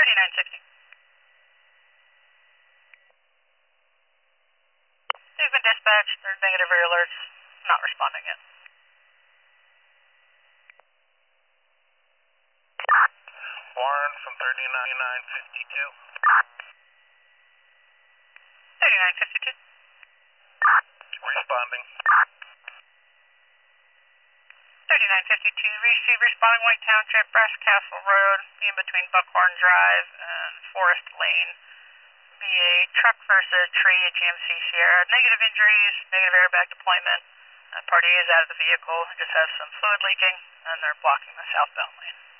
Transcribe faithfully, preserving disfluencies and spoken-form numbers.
thirty-nine sixty. They've been dispatched. They're negative rear alerts. Not responding yet. Warren from thirty-nine fifty-two. thirty-nine fifty-two. Responding. thirty-nine fifty-two, receive responding White Township, Brass Castle Road, in between Buckhorn Drive and Forest Lane. Be a truck versus tree at G M C Sierra. Negative injuries, negative airbag deployment. That party is out of the vehicle, just has some fluid leaking, and they're blocking the southbound lane.